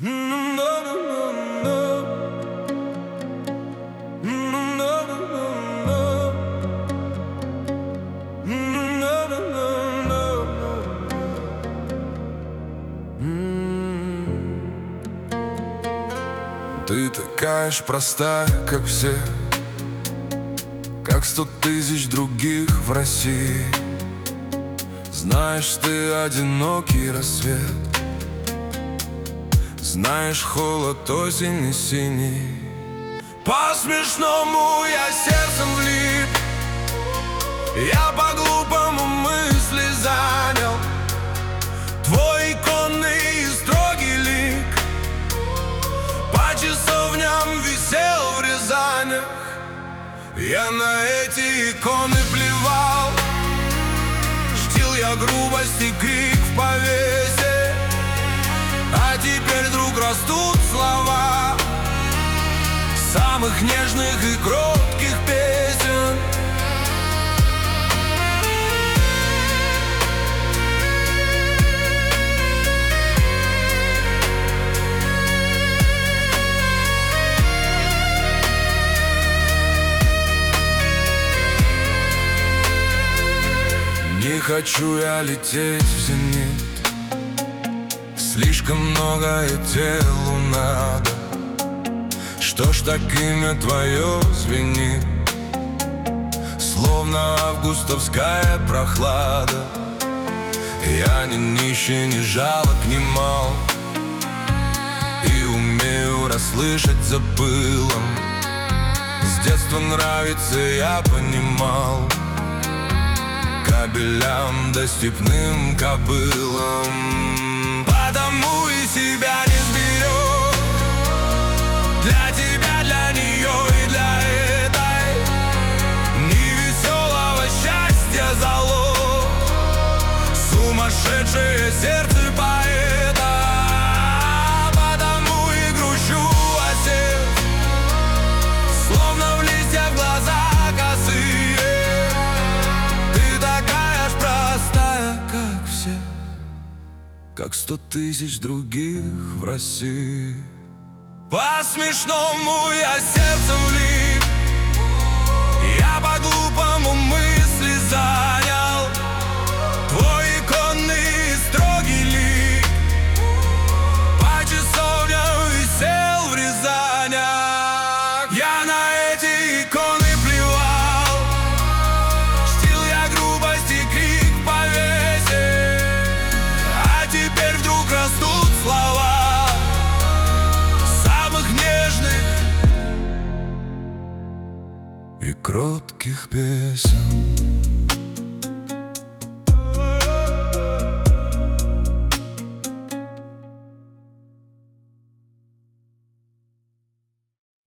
Ты такая ж простая, как все, как 100 тысяч других в России. Знаешь, ты одинокий рассвет, знаешь холод осени синий. По-смешному я сердцем влип, я по-глупому мысли занял твой иконный и строгий лик. По часовням висел в Рязанях, я на эти иконы плевал. Чтил я грубость и крик в повесе, а теперь вдруг растут слова самых нежных и кротких песен. Не хочу я лететь в зенит, слишком многое телу надо. Что ж так имя твое звенит, словно августовская прохлада. Я не нищий, не жалок, не мал, и умею расслышать за пылом. С детства нравится, я понимал, кабелям да степным кобылам. Потому и себя не сберет, для тебя, для нее и для этой невеселого счастья залог, сумасшедшее сердце поэта. Потому и грущу о сердце, словно в листьях глаза косые. Ты такая ж простая, как все, как 100 тысяч других в России. По-смешному я сердцем влип, я по-глупому мысли занял твой иконный и строгий лик. По часовням висел в Рязанях, я на эти иконы плевал. Чтил я грубость и крик в повесе, а теперь вдруг растут слова и кротких песен.